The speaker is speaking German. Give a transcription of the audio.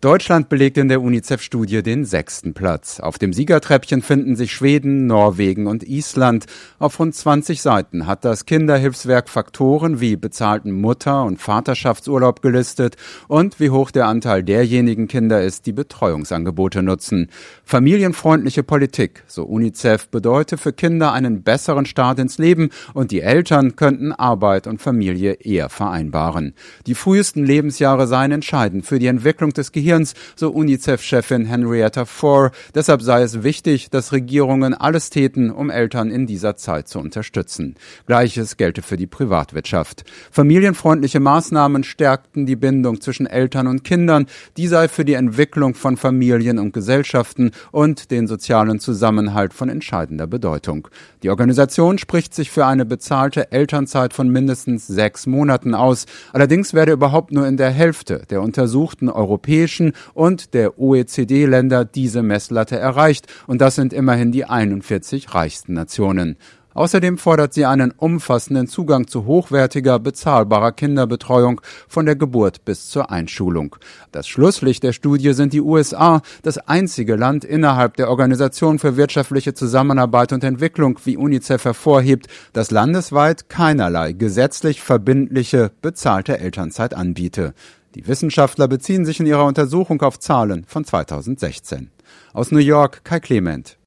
Deutschland belegt in der UNICEF-Studie den 6. Platz. Auf dem Siegertreppchen finden sich Schweden, Norwegen und Island. Auf rund 20 Seiten hat das Kinderhilfswerk Faktoren wie bezahlten Mutter- und Vaterschaftsurlaub gelistet und wie hoch der Anteil derjenigen Kinder ist, die Betreuungsangebote nutzen. Familienfreundliche Politik, so UNICEF, bedeute für Kinder einen besseren Start ins Leben und die Eltern könnten Arbeit und Familie eher vereinbaren. Die frühesten Lebensjahre seien entscheidend für die Entwicklung des Gehirns, so UNICEF-Chefin Henrietta Fore. Deshalb sei es wichtig, dass Regierungen alles täten, um Eltern in dieser Zeit zu unterstützen. Gleiches gelte für die Privatwirtschaft. Familienfreundliche Maßnahmen stärkten die Bindung zwischen Eltern und Kindern. Die sei für die Entwicklung von Familien und Gesellschaften und den sozialen Zusammenhalt von entscheidender Bedeutung. Die Organisation spricht sich für eine bezahlte Elternzeit von mindestens 6 Monaten aus. Allerdings werde überhaupt nur in der Hälfte der untersuchten europäischen und der OECD-Länder diese Messlatte erreicht, und das sind immerhin die 41 reichsten Nationen. Außerdem fordert sie einen umfassenden Zugang zu hochwertiger, bezahlbarer Kinderbetreuung von der Geburt bis zur Einschulung. Das Schlusslicht der Studie sind die USA, das einzige Land innerhalb der Organisation für wirtschaftliche Zusammenarbeit und Entwicklung, wie UNICEF hervorhebt, das landesweit keinerlei gesetzlich verbindliche, bezahlte Elternzeit anbiete. Die Wissenschaftler beziehen sich in ihrer Untersuchung auf Zahlen von 2016. Aus New York, Kai Clement.